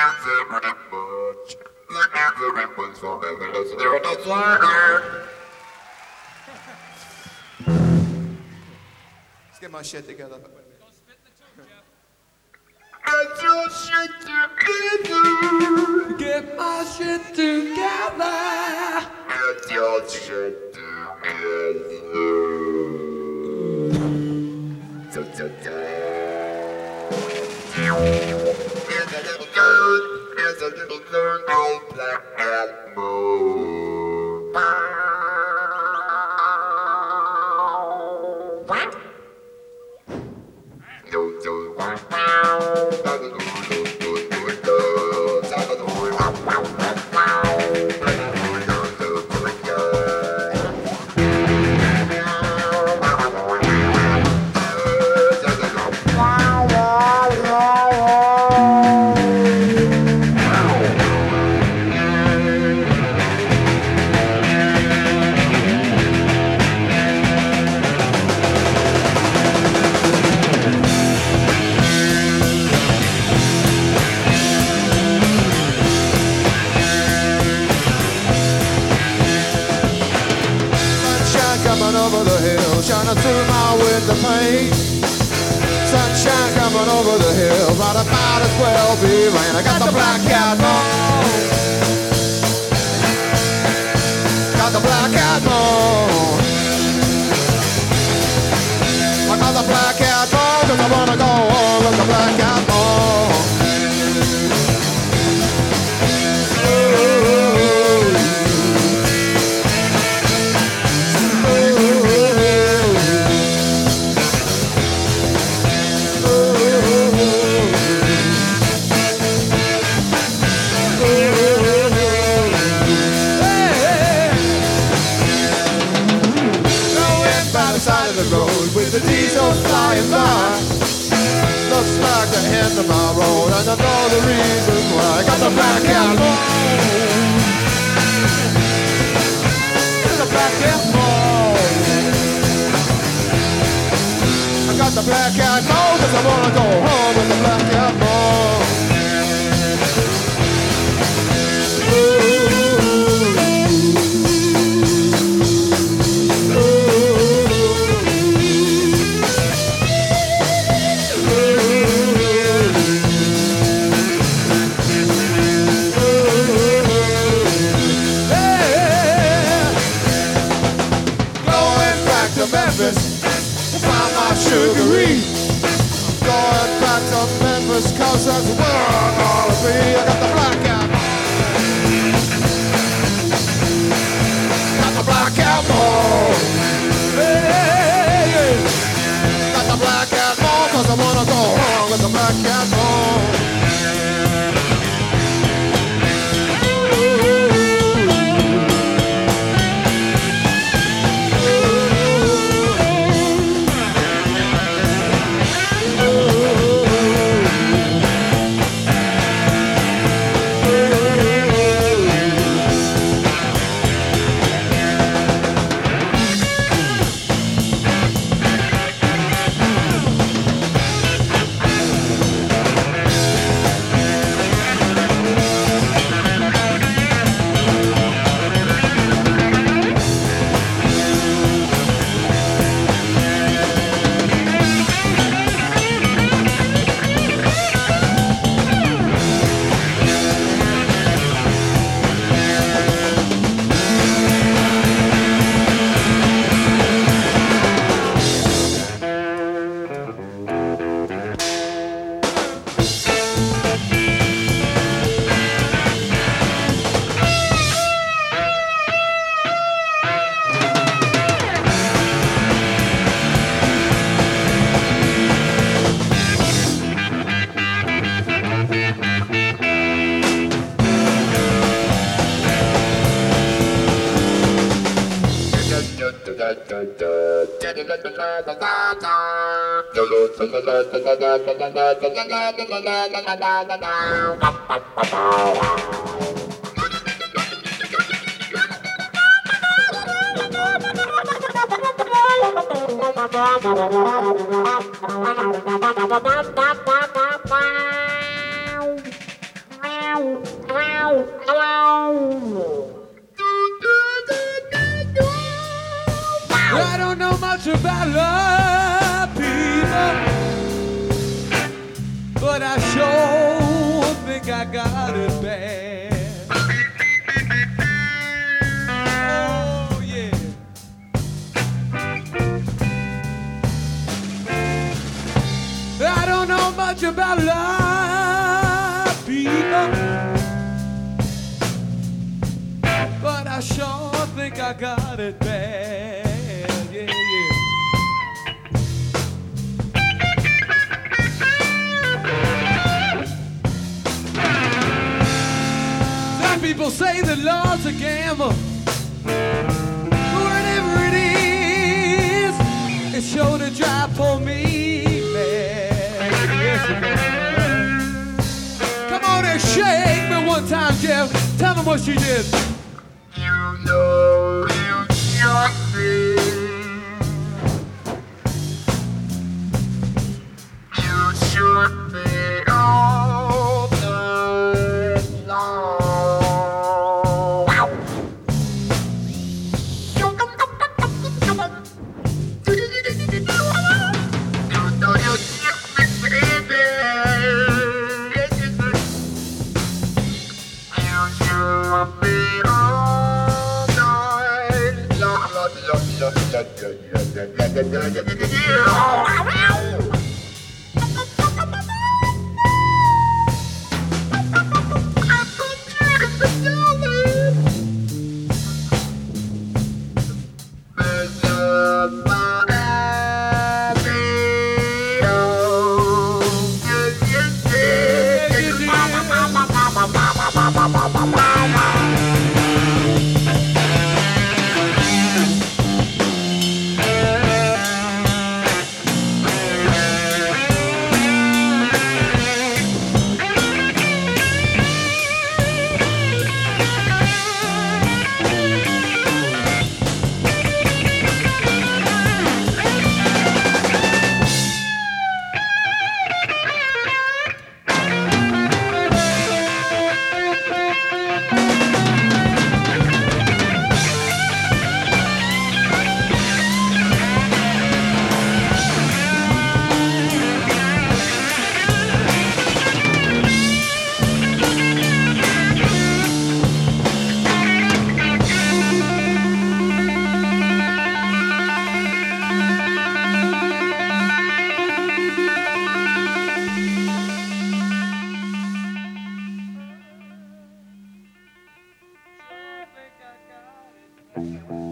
Let's get my shit together. Get your shit together. Get my shit together. Get your shit together. Here's a little girl. Here's a little girl named Black Cat Moon. What? Over the hill, shining through my window pane. Sunshine coming over the hill, but it might as well be rain. I got the black cat moon. Got the black cat moon. I got the black cat moon, 'cause I wanna go home with the black cat moon. With the diesel flying by, looks like the end of my road, and I know the reason why. I got the black cat moon. The black cat moon. I got the black cat moon 'cause I wanna go home with the black cat moon. Sugaree. Going back to Memphis 'cause that's where I gotta be. I got the black cat. Got the black cat moon. Hey, got the black cat moon 'cause I wanna go home with the black cat moon. I don't know much about love, people, but I sure think I got it bad. Oh, yeah. I don't know much about love, people, but I sure think I got it bad. Yeah, yeah. Some people say the love's a gamble. Whatever it is, it's sure to drive for me, man. Yes, it does. Come on and shake me one time, Jeff. Tell them what she did. You know you got me. You should be all night long. You know you got me, baby. You should be all night long. I think I got it.